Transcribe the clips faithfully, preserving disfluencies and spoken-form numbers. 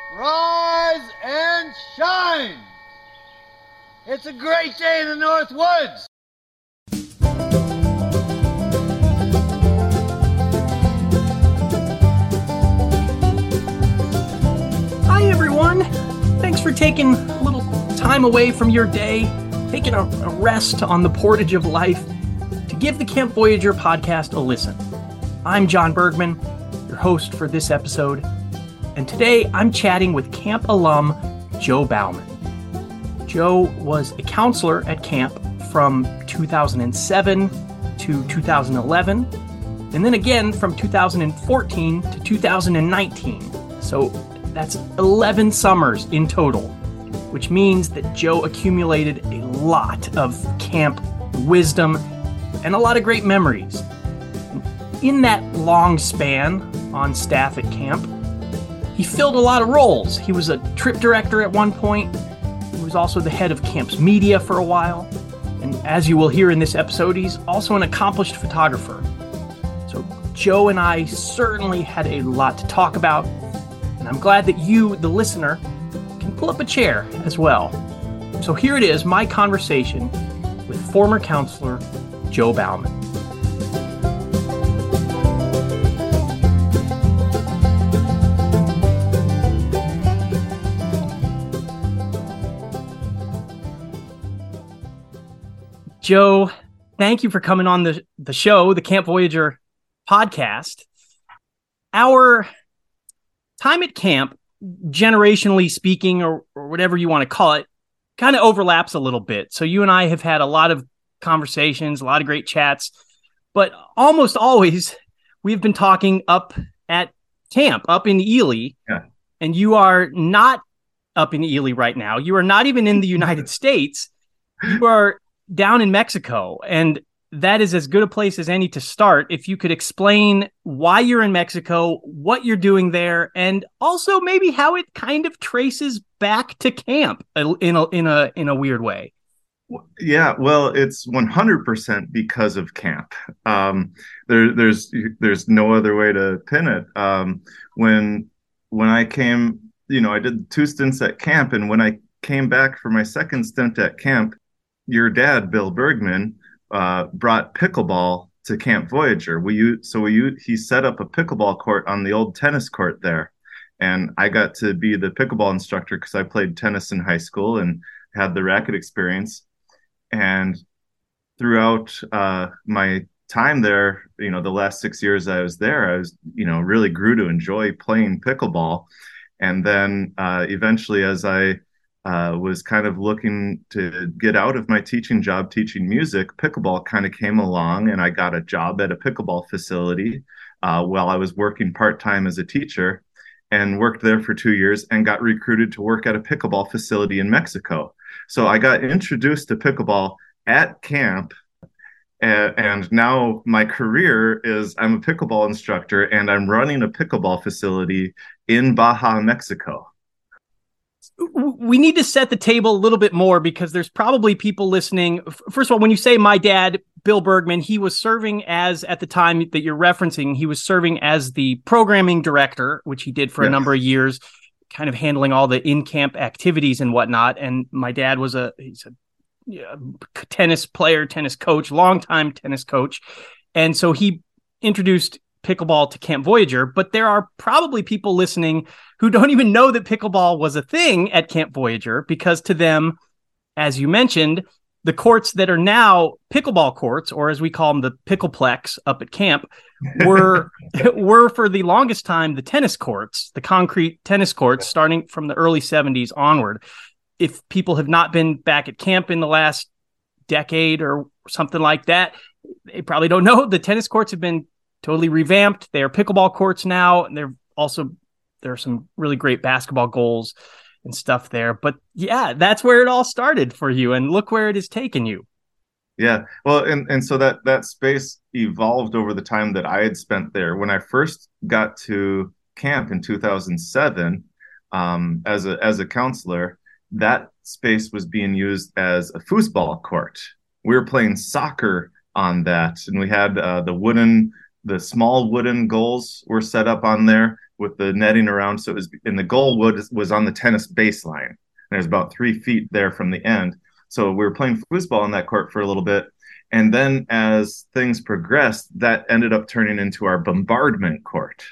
rise and shine. It's a great day in the North Woods. Hi, everyone. Thanks for taking a little time away from your day, taking a, a rest on the portage of life to give the Camp Voyager podcast a listen. I'm John Bergman, your host for this episode, and today I'm chatting with camp alum Joe Bauman. Joe was a counselor at camp from two thousand seven to two thousand eleven, and then again from two thousand fourteen to two thousand nineteen. So that's eleven summers in total, which means that Joe accumulated a lot of camp wisdom and a lot of great memories. In that long span on staff at camp, he filled a lot of roles. He was a trip director at one point. He was also the head of camp's media for a while. And as you will hear in this episode, he's also an accomplished photographer. So Joe and I certainly had a lot to talk about. And I'm glad that you, the listener, can pull up a chair as well. So here it is, my conversation with former counselor Joe Bauman. Joe, thank you for coming on the, the show, the Camp Voyager podcast. Our time at camp, generationally speaking, or, or whatever you want to call it, kind of overlaps a little bit. So you and I have had a lot of conversations, a lot of great chats, but almost always we've been talking up at camp, up in Ely. Yeah. And you are not up in Ely right now. You are not even in the United States. You are down in Mexico, and that is as good a place as any to start. If you could explain why you're in Mexico, what you're doing there, and also maybe how it kind of traces back to camp in a in a in a weird way. Yeah, well, it's one hundred percent because of camp. Um, there, there's there's no other way to pin it. Um, when when I came, you know, I did two stints at camp, and when I came back for my second stint at camp, your dad, Bill Bergman, uh, brought pickleball to Camp Voyager. We used, so we used, he set up a pickleball court on the old tennis court there. And I got to be the pickleball instructor because I played tennis in high school and had the racket experience. And throughout uh, my time there, you know, the last six years I was there, I was, you know, really grew to enjoy playing pickleball. And then uh, eventually, as I Uh, was kind of looking to get out of my teaching job, teaching music, pickleball kind of came along, and I got a job at a pickleball facility uh, while I was working part-time as a teacher, and worked there for two years and got recruited to work at a pickleball facility in Mexico. So I got introduced to pickleball at camp, and, and now my career is I'm a pickleball instructor, and I'm running a pickleball facility in Baja, Mexico. We need to set the table a little bit more because there's probably people listening. First of all, when you say my dad, Bill Bergman, he was serving as, at the time that you're referencing, he was serving as the programming director, which he did for yes. a number of years, kind of handling all the in-camp activities and whatnot. And my dad was a, he's a yeah, tennis player, tennis coach, longtime tennis coach. And so he introduced pickleball to Camp Voyager, but there are probably people listening who don't even know that pickleball was a thing at Camp Voyager, because to them, as you mentioned, the courts that are now pickleball courts, or as we call them, the pickleplex up at camp, were were for the longest time the tennis courts, the concrete tennis courts, starting from the early seventies onward. If people have not been back at camp in the last decade or something like that, they probably don't know the tennis courts have been totally revamped. They are pickleball courts now, and they're also there are some really great basketball goals and stuff there. But yeah, that's where it all started for you, and look where it has taken you. Yeah, well, and and so that that space evolved over the time that I had spent there. When I first got to camp in two thousand seven, um, as a as a counselor, that space was being used as a foosball court. We were playing soccer on that, and we had uh, the wooden, the small wooden goals were set up on there. with the netting around. So it was, and the goal was, was on the tennis baseline. There's about three feet there from the end. So we were playing foosball on that court for a little bit. And then as things progressed, that ended up turning into our bombardment court.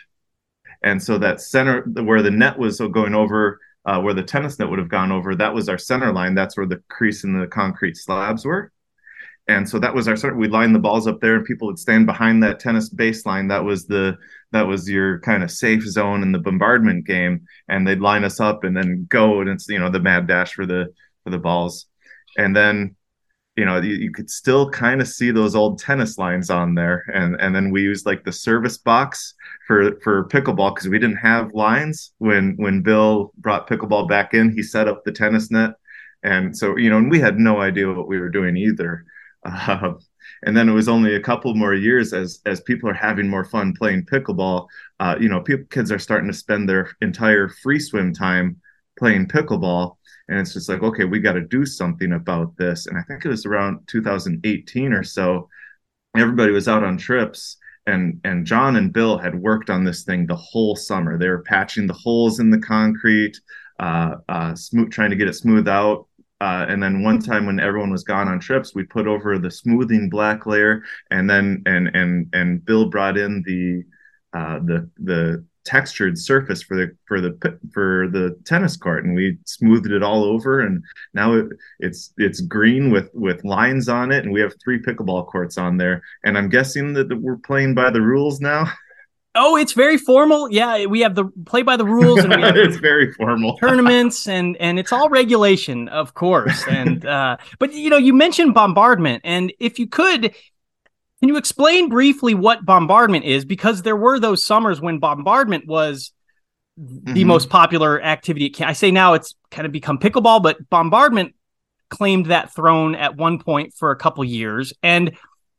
And so that center where the net was going over, uh, where the tennis net would have gone over, that was our center line. That's where the crease in the concrete slabs were. And so that was our sort. We'd line the balls up there, and people would stand behind that tennis baseline. That was the that was your kind of safe zone in the bombardment game. And they'd line us up and then go, and it's, you know, the mad dash for the for the balls. And then, you know, you, you could still kind of see those old tennis lines on there. And and then we used like the service box for for pickleball, because we didn't have lines when when Bill brought pickleball back in. He set up the tennis net, and so, you know, and we had no idea what we were doing either. Uh, and then it was only a couple more years as as people are having more fun playing pickleball. Uh, you know, people, kids are starting to spend their entire free swim time playing pickleball, and it's just like, okay, we got to do something about this. And I think it was around two thousand eighteen or so. Everybody was out on trips, and and John and Bill had worked on this thing the whole summer. They were patching the holes in the concrete, uh, uh, smooth, trying to get it smoothed out. Uh, and then one time when everyone was gone on trips, we put over the smoothing black layer, and then and and and Bill brought in the uh, the the textured surface for the for the for the tennis court, and we smoothed it all over, and now it, it's it's green with with lines on it, and we have three pickleball courts on there. And I'm guessing that we're playing by the rules now. Oh, it's very formal. Yeah, we have the play by the rules, and we have it's very formal tournaments, and and it's all regulation, of course. And uh, but you know, you mentioned bombardment, and if you could, can you explain briefly what bombardment is? Because there were those summers when bombardment was the mm-hmm. most popular activity. I say now it's kind of become pickleball, but bombardment claimed that throne at one point for a couple years, and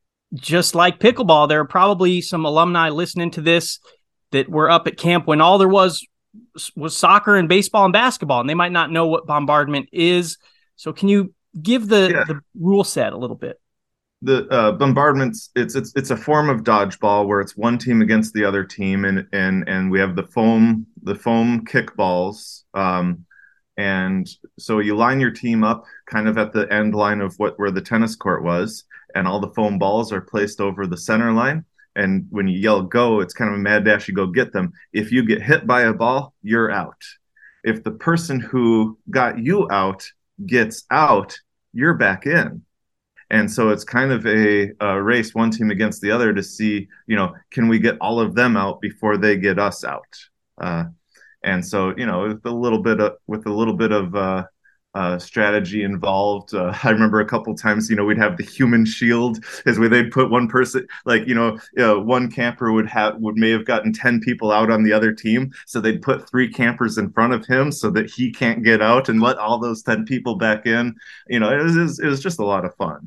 just like pickleball, there are probably some alumni listening to this that were up at camp when all there was was soccer and baseball and basketball, and they might not know what bombardment is. So can you give the, yeah. the rule set a little bit? The uh, bombardments, it's it's it's a form of dodgeball where it's one team against the other team, and and and we have the foam the foam kickballs. Um, and so you line your team up kind of at the end line of what where the tennis court was, and all the foam balls are placed over the center line. And when you yell go, it's kind of a mad dash. You go get them. If you get hit by a ball, you're out. If the person who got you out gets out, you're back in. And so it's kind of a, a race, one team against the other, to see, you know, can we get all of them out before they get us out? Uh, and so, you know, with a little bit of with a little bit of uh, uh, strategy involved. Uh, I remember a couple times, you know, we'd have the human shield, is where they'd put one person, like, you know, you know, one camper would have would may have gotten ten people out on the other team, so they'd put three campers in front of him so that he can't get out, and let all those ten people back in. You know, it was it was just a lot of fun.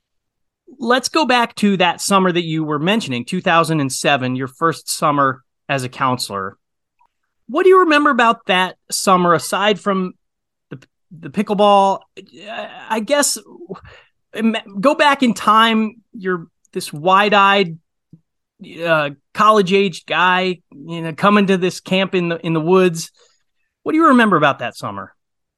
Let's go back to that summer that you were mentioning, two thousand seven, your first summer as a counselor. What do you remember about that summer, aside from the the pickleball? I guess go back in time. You're this wide-eyed, uh, college-aged guy, you know, coming to this camp in the in the woods. What do you remember about that summer?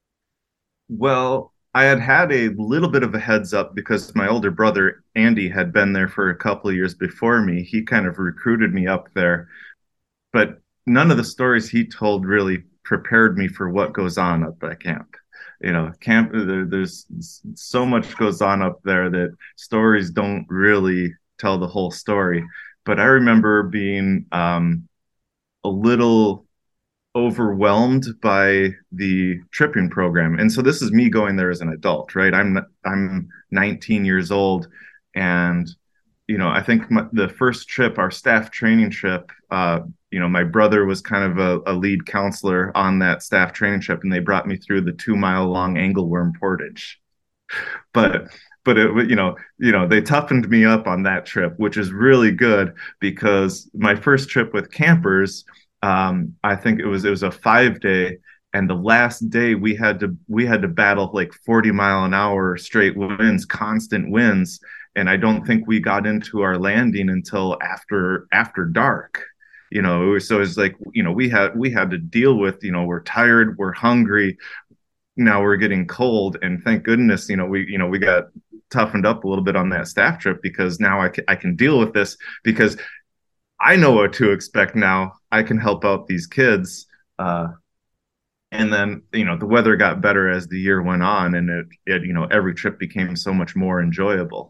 Well, I had had a little bit of a heads up because my older brother, Andy, had been there for a couple of years before me. He kind of recruited me up there, but none of the stories he told really prepared me for what goes on up at camp. You know, camp, there, there's so much goes on up there that stories don't really tell the whole story. But I remember being um, a little overwhelmed by the tripping program. And so this is me going there as an adult, right? I'm I'm nineteen years old, and you know, I think my, the first trip, our staff training trip, uh, you know, my brother was kind of a, a lead counselor on that staff training trip, and they brought me through the two mile long angleworm portage. But but it, you know, you know, they toughened me up on that trip, which is really good, because my first trip with campers, um, I think it was it was a five day, and the last day we had to we had to battle like forty mile an hour straight winds, constant winds. And I don't think we got into our landing until after after dark. You know, so it's like, you know, we had we had to deal with, you know, we're tired, we're hungry, now we're getting cold, and thank goodness, you know, we you know we got toughened up a little bit on that staff trip, because now I can, I can deal with this, because I know what to expect now. I can help out these kids. Uh, and then, you know, the weather got better as the year went on, and it, it, you know, every trip became so much more enjoyable.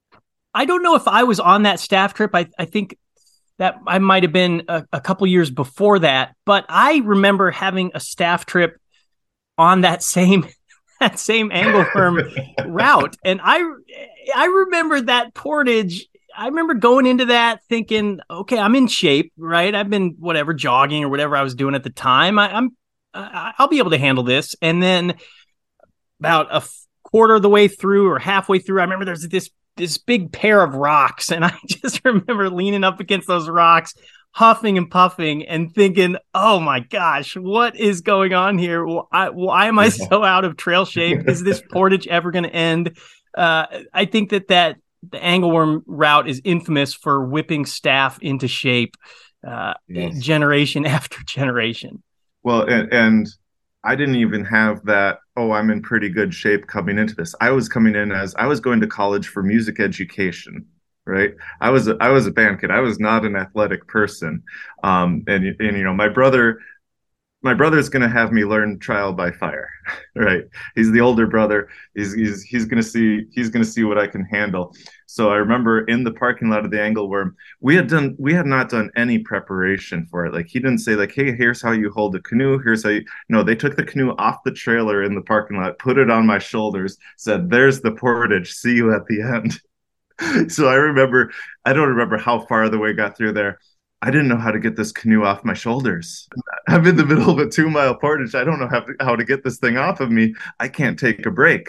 I don't know if I was on that staff trip. I, I think that I might have been a, a couple years before that, but I remember having a staff trip on that same that same angleworm route, and I I remember that portage. I remember going into that thinking, okay, I'm in shape, right? I've been whatever jogging or whatever I was doing at the time. I, I'm I'll be able to handle this. And then about a quarter of the way through or halfway through, I remember there's this this big pair of rocks, and I just remember leaning up against those rocks, huffing and puffing, and thinking, "Oh my gosh, what is going on here? Why, why am I so out of trail shape? Is this portage ever going to end?" Uh, I think that that the angleworm route is infamous for whipping staff into shape, uh, yes. generation after generation. Well, and, and I didn't even have that, oh, I'm in pretty good shape coming into this. I was coming in as I was going to college for music education, right? I was a, I was a band kid. I was not an athletic person. Um, and, and, you know, my brother, my brother's going to have me learn trial by fire, right? He's the older brother. He's, he's, he's going to see, he's going to see what I can handle. So I remember in the parking lot of the Angleworm, we had done, we had not done any preparation for it. Like, he didn't say like, hey, here's how you hold a canoe. Here's how you, no, they took the canoe off the trailer in the parking lot, put it on my shoulders, said, there's the portage. See you at the end. So I remember, I don't remember how far the way got through there. I didn't know how to get this canoe off my shoulders. I'm in the middle of a two mile portage. I don't know how to, how to get this thing off of me. I can't take a break.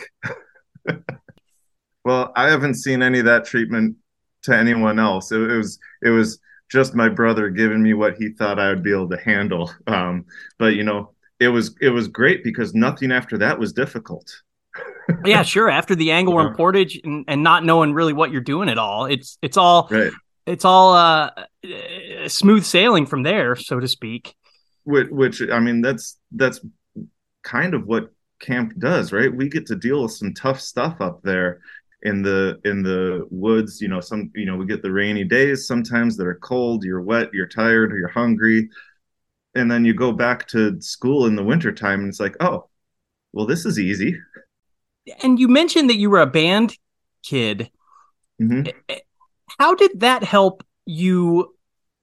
Well, I haven't seen any of that treatment to anyone else. It, it was, it was just my brother giving me what he thought I would be able to handle. Um, but you know, it was, it was great because nothing after that was difficult. Yeah, sure. After the angleworm yeah. portage and, and not knowing really what you're doing at all, it's, it's all, right. It's all uh, smooth sailing from there, so to speak. Which, which, I mean, that's that's kind of what camp does, right? We get to deal with some tough stuff up there in the in the woods. You know, some you know we get the rainy days sometimes that are cold. You're wet, you're tired, or you're hungry, and then you go back to school in the wintertime, and it's like, oh, well, this is easy. And you mentioned that you were a band kid. Mm-hmm. How did that help you,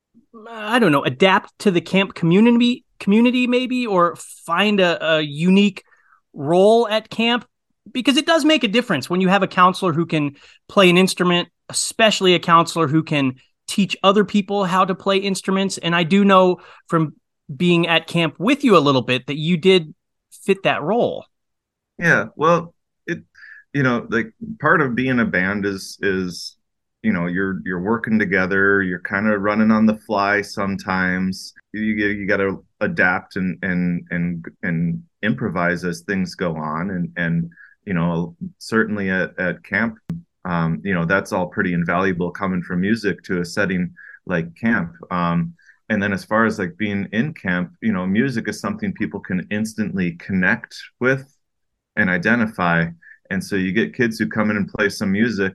I don't know, adapt to the camp community, community maybe, or find a, a unique role at camp? Because it does make a difference when you have a counselor who can play an instrument, especially a counselor who can teach other people how to play instruments. And I do know from being at camp with you a little bit that you did fit that role. Yeah, well, it, you know, like part of being a band is, is, you know, you're you're working together, you're kind of running on the fly sometimes. You you got to adapt and and and and improvise as things go on. And and you know, certainly at at camp, um, you know, that's all pretty invaluable coming from music to a setting like camp. Um, and then as far as like being in camp, you know, music is something people can instantly connect with and identify. And so you get kids who come in and play some music.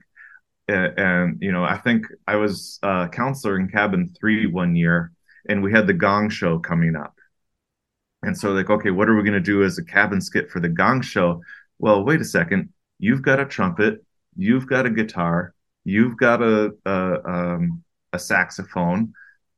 And, you know, I think I was a counselor in cabin three one year, and we had the gong show coming up. And so like, okay, what are we going to do as a cabin skit for the gong show? Well, wait a second. You've got a trumpet. You've got a guitar. You've got a, a, um, a saxophone.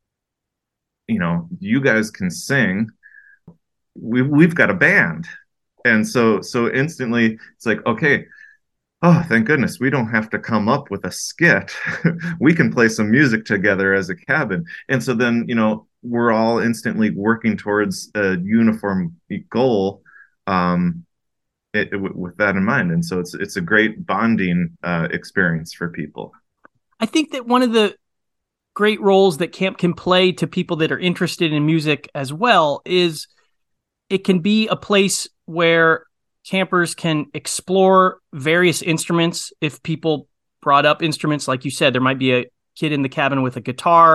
You know, you guys can sing. We, we've got a band. And so, so instantly it's like, okay, oh, thank goodness, we don't have to come up with a skit. We can play some music together as a cabin. And so then, you know, we're all instantly working towards a uniform goal um, it, it, with that in mind. And so it's it's a great bonding uh, experience for people. I think that one of the great roles that camp can play to people that are interested in music as well is it can be a place where campers can explore various instruments. If people brought up instruments, like you said, there might be a kid in the cabin with a guitar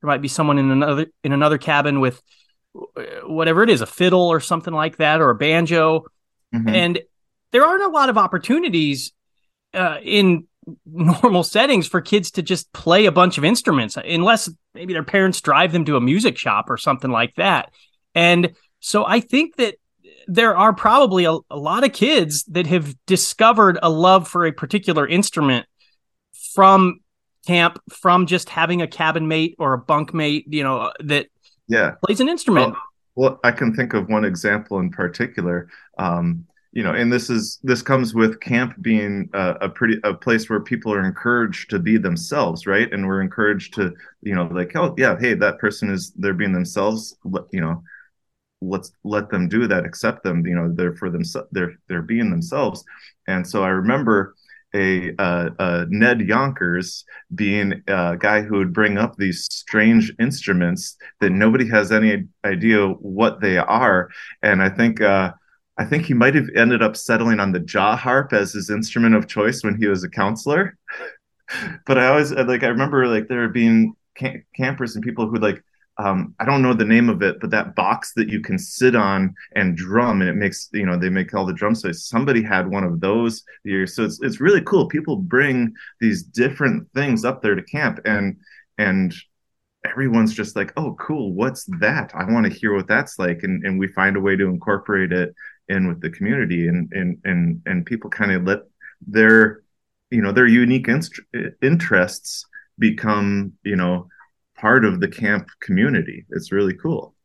There might be someone in another in another cabin with whatever it is, a fiddle or something like that, or a banjo. Mm-hmm. And there aren't a lot of opportunities uh, in normal settings for kids to just play a bunch of instruments, unless maybe their parents drive them to a music shop or something like that. And so I think that there are probably a, a lot of kids that have discovered a love for a particular instrument from camp, from just having a cabin mate or a bunk mate, you know, that yeah plays an instrument. Well, well, I can think of one example in particular. Um, you know, and this is this comes with camp being a, a pretty a place where people are encouraged to be themselves, right? And we're encouraged to, you know, like, oh yeah, hey, that person is they're being themselves. You know, let's let them do that. Accept them. You know, they're for themselves. They're they're being themselves. And so I remember a, uh, uh, Ned Yonkers being a guy who would bring up these strange instruments that nobody has any idea what they are. And I think uh, I think he might have ended up settling on the jaw harp as his instrument of choice when he was a counselor. But I always like I remember like there being cam- campers and people who like um, I don't know the name of it, but that box that you can sit on and drum, and it makes, you know, they make all the drum noise. Somebody had one of those here, so it's it's really cool. People bring these different things up there to camp, and and everyone's just like, oh, cool, what's that? I want to hear what that's like, and and we find a way to incorporate it in with the community, and and and and people kind of let their, you know, their unique inst- interests become, you know, part of the camp community. It's really cool.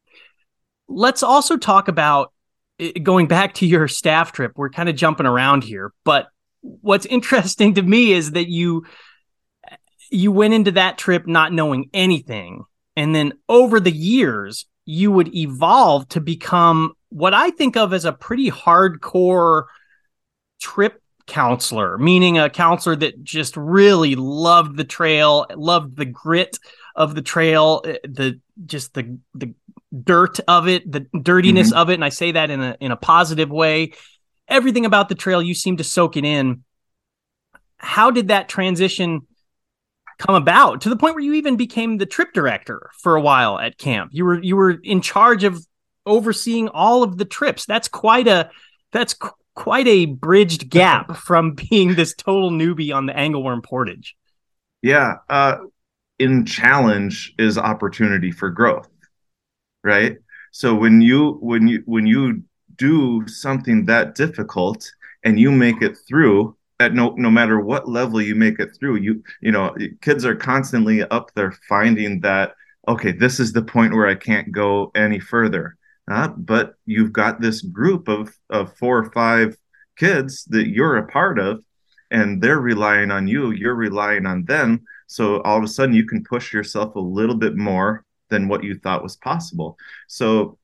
Let's also talk about going back to your staff trip. We're kind of jumping around here, but what's interesting to me is that you you went into that trip not knowing anything, and then over the years you would evolve to become what I think of as a pretty hardcore trip counselor, meaning a counselor that just really loved the trail, loved the grit of the trail, the just the the dirt of it, the dirtiness mm-hmm. of it, and I say that in a in a positive way. Everything about the trail, you seem to soak it in. How did that transition come about to the point where you even became the trip director for a while at camp? You were you were in charge of overseeing all of the trips. That's quite a that's qu- quite a bridged gap from being this total newbie on the angleworm portage. Yeah. Uh, in challenge is opportunity for growth, right? So when you when you when you do something that difficult and you make it through, at no no matter what level you make it through, you you know, kids are constantly up there finding that, okay, this is the point where I can't go any further. Uh, but you've got this group of of four or five kids that you're a part of, and they're relying on you, you're relying on them. So all of a sudden you can push yourself a little bit more than what you thought was possible. So,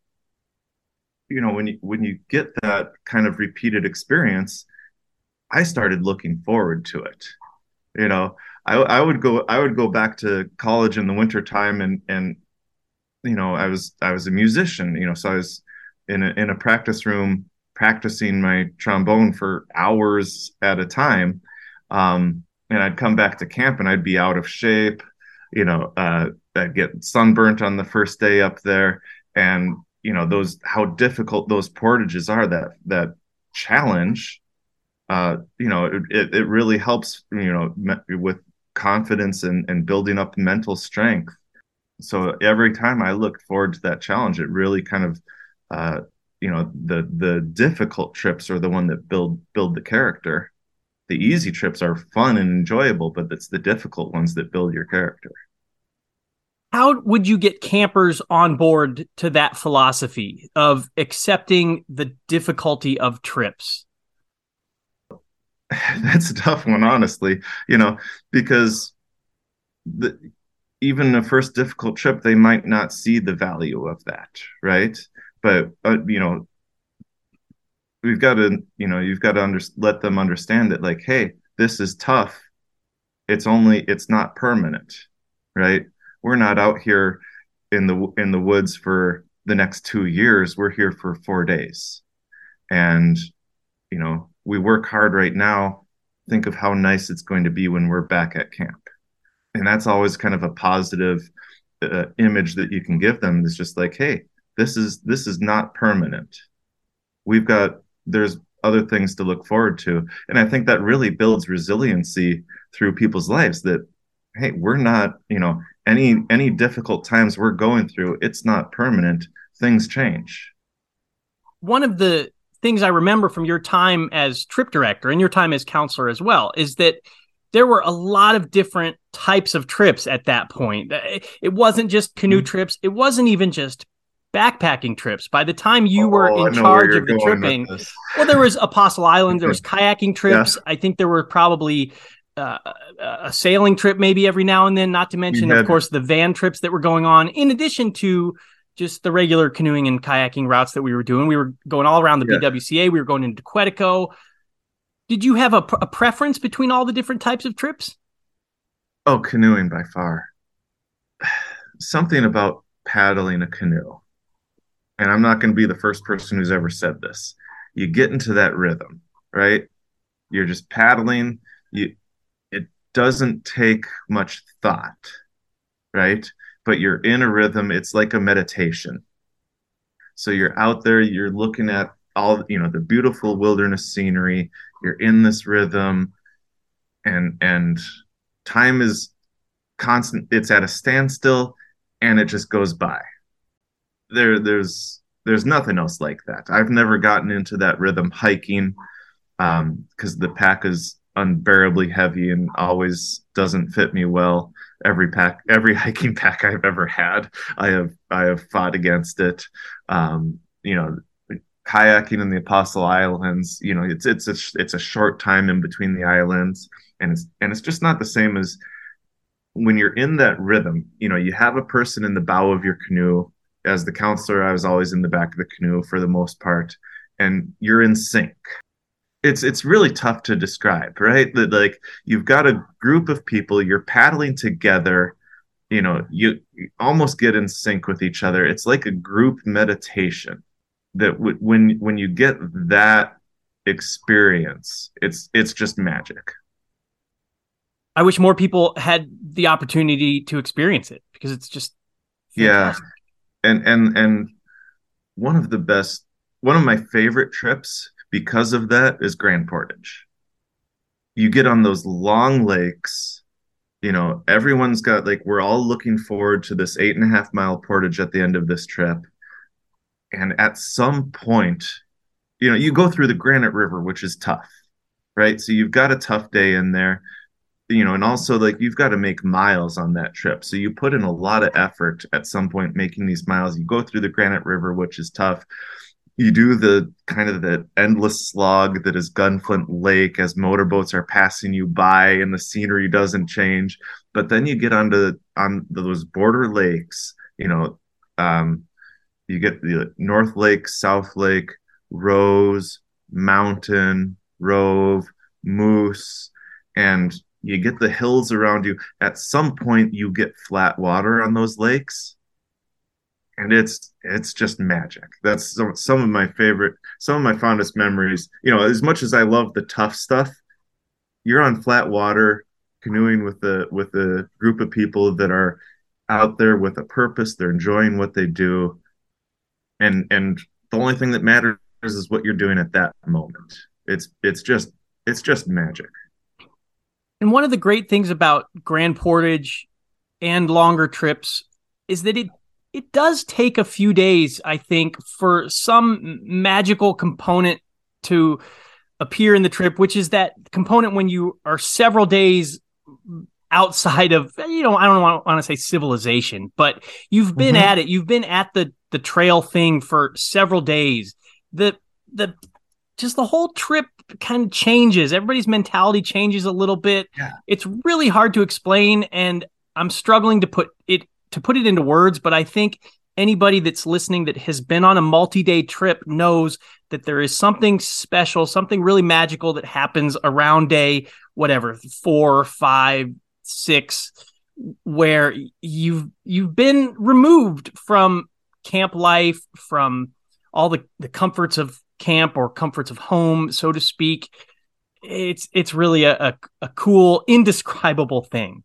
you know, when you when you get that kind of repeated experience, I started looking forward to it. You know, I, I would go I would go back to college in the wintertime, and and you know, I was I was a musician, you know, so I was in a in a practice room practicing my trombone for hours at a time. Um, and I'd come back to camp and I'd be out of shape, you know, uh, I'd get sunburnt on the first day up there. And, you know, those, how difficult those portages are, that, that challenge, uh, you know, it, it, it really helps, you know, me- with confidence and, and building up mental strength. So every time I looked forward to that challenge, it really kind of, uh, you know, the the difficult trips are the one that build build the character. The easy trips are fun and enjoyable, but it's the difficult ones that build your character. How would you get campers on board to that philosophy of accepting the difficulty of trips? That's a tough one, honestly, you know, because the even the first difficult trip, they might not see the value of that, right? But, uh, you know, we've got to, you know, you've got to under, let them understand that, like, hey, this is tough. It's only, it's not permanent, right? We're not out here in the in the woods for the next two years. We're here for four days, and you know, we work hard right now. Think of how nice it's going to be when we're back at camp, and that's always kind of a positive uh, image that you can give them is just like, hey, this is this is not permanent. We've got there's other things to look forward to, and I think that really builds resiliency through people's lives. That hey, we're not, you know, any any difficult times we're going through, it's not permanent. Things change. One of the things I remember from your time as trip director and your time as counselor as well is that there were a lot of different types of trips at that point. It wasn't just canoe mm-hmm. trips. It wasn't even just backpacking trips. By the time you oh, were in charge of the tripping, well, there was Apostle Island, there was kayaking trips. Yeah. I think there were probably uh, a sailing trip maybe every now and then, not to mention, had, of course, the van trips that were going on, in addition to just the regular canoeing and kayaking routes that we were doing. We were going all around the yeah. B W C A. We were going into Quetico. Did you have a, a preference between all the different types of trips? Oh, canoeing by far. Something about paddling a canoe. And I'm not going to be the first person who's ever said this. You get into that rhythm, right? You're just paddling. You, it doesn't take much thought, right? But you're in a rhythm. It's like a meditation. So you're out there, you're looking at all, you know, the beautiful wilderness scenery. You're in this rhythm, and and time is constant. It's at a standstill, and it just goes by. There, there's there's nothing else like that. I've never gotten into that rhythm hiking, um, because the pack is unbearably heavy and always doesn't fit me well. Every pack, every hiking pack I've ever had, I have I have fought against it. Um, you know, kayaking in the Apostle Islands, you know, it's it's a it's a short time in between the islands, and it's and it's just not the same as when you're in that rhythm. You know, you have a person in the bow of your canoe. As the counselor, I was always in the back of the canoe for the most part, and you're in sync. It's it's really tough to describe, right? That like you've got a group of people, you're paddling together, you know, you, you almost get in sync with each other. It's like a group meditation. That w- when when you get that experience, it's it's just magic. I wish more people had the opportunity to experience it, because it's just fantastic. Yeah. And and and one of the best, one of my favorite trips because of that is Grand Portage. You get on those long lakes, you know, everyone's got like, we're all looking forward to this eight and a half mile portage at the end of this trip. And at some point, you know, you go through the Granite River, which is tough, right? So you've got a tough day in there, you know, and also like you've got to make miles on that trip. So you put in a lot of effort at some point making these miles. You go through the Granite River, which is tough. You do the kind of the endless slog that is Gunflint Lake as motorboats are passing you by and the scenery doesn't change. But then you get onto on those border lakes, you know, um, you get the North Lake, South Lake, Rose, Mountain, Rove, Moose, and you get the hills around you. At some point, you get flat water on those lakes, and it's it's just magic. That's some, some of my favorite, some of my fondest memories. You know, as much as I love the tough stuff, you're on flat water, canoeing with the with a group of people that are out there with a purpose. They're enjoying what they do, and and the only thing that matters is what you're doing at that moment. It's it's just it's just magic. And one of the great things about Grand Portage and longer trips is that it it does take a few days, I think, for some magical component to appear in the trip, which is that component when you are several days outside of, you know, I don't want, want to say civilization, but you've been mm-hmm. at it. You've been at the the trail thing for several days. The the just the whole trip kind of changes. Everybody's mentality changes a little bit. Yeah. It's really hard to explain, and I'm struggling to put it to put it into words, but I think anybody that's listening that has been on a multi-day trip knows that there is something special, something really magical that happens around day, whatever, four, five, six, where you've you've been removed from camp life, from all the, the comforts of camp or comforts of home, so to speak. It's it's really a, a, a cool, indescribable thing.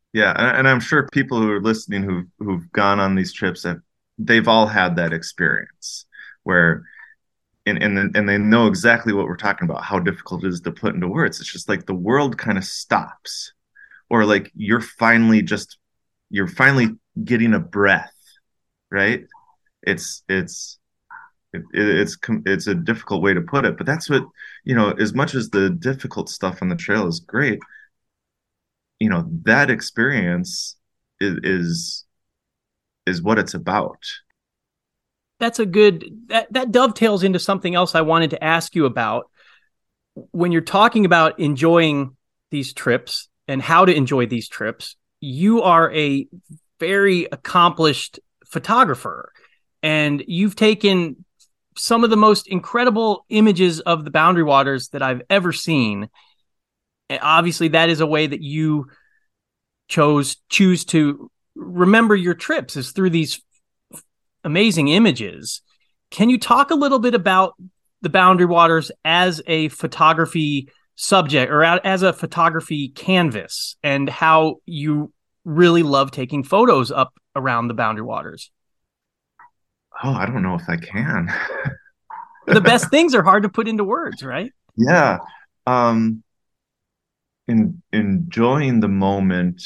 Yeah, and, and I'm sure people who are listening who've who've gone on these trips have they've all had that experience where and and and they know exactly what we're talking about, how difficult it is to put into words. It's just like the world kind of stops, or like you're finally just you're finally getting a breath, right? It's it's it, it's it's a difficult way to put it, but that's what, you know, as much as the difficult stuff on the trail is great, you know, that experience is is, is what it's about. That's a good, that, that dovetails into something else I wanted to ask you about. When you're talking about enjoying these trips and how to enjoy these trips, you are a very accomplished photographer, and you've taken some of the most incredible images of the Boundary Waters that I've ever seen. And obviously, that is a way that you chose choose to remember your trips, is through these amazing images. Can you talk a little bit about the Boundary Waters as a photography subject, or as a photography canvas, and how you really love taking photos up around the Boundary Waters? Oh, I don't know if I can. The best things are hard to put into words, right? Yeah. Um, in, enjoying the moment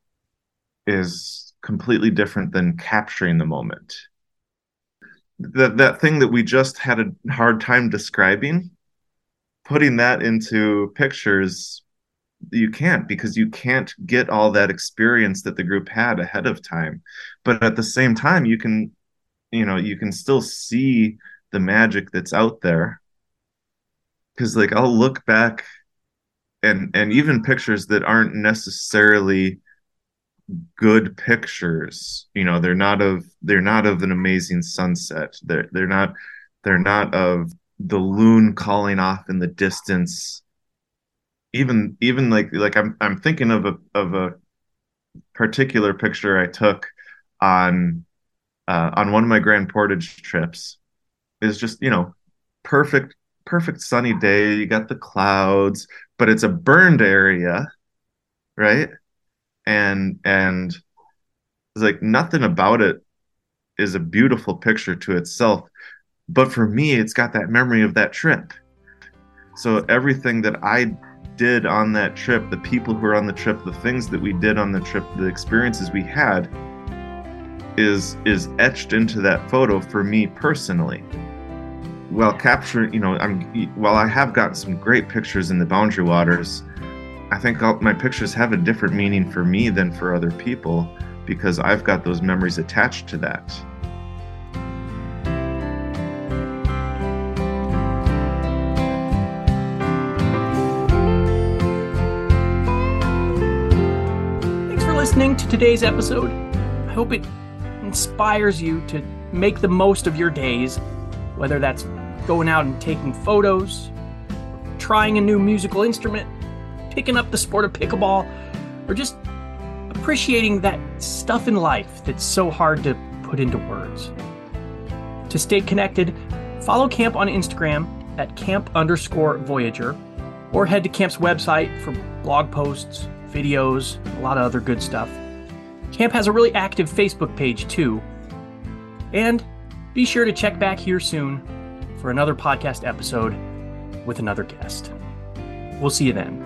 is completely different than capturing the moment. That that thing that we just had a hard time describing, putting that into pictures, you can't, because you can't get all that experience that the group had ahead of time. But at the same time, you can, you know, you can still see the magic that's out there. Because like I'll look back and and even pictures that aren't necessarily good pictures, you know, they're not of they're not of an amazing sunset. They're they're not they're not of the loon calling off in the distance. Even even like like I'm I'm thinking of a of a particular picture I took on uh, on one of my Grand Portage trips. It's just, you know, perfect perfect sunny day. You got the clouds, but it's a burned area, right? And and it's like nothing about it is a beautiful picture to itself, but for me, it's got that memory of that trip. So everything that I did on that trip, the people who were on the trip, the things that we did on the trip, the experiences we had, is is etched into that photo for me personally. While capturing, you know, I'm while I have gotten some great pictures in the Boundary Waters, I think all, my pictures have a different meaning for me than for other people, because I've got those memories attached to that. Thanks for listening to today's episode. I hope it inspires you to make the most of your days, whether that's going out and taking photos, trying a new musical instrument, picking up the sport of pickleball, or just appreciating that stuff in life that's so hard to put into words. To stay connected, follow Camp on Instagram at camp underscore Voyager, or head to Camp's website for blog posts, videos, a lot of other good stuff. Camp has a really active Facebook page too. And be sure to check back here soon for another podcast episode with another guest. We'll see you then.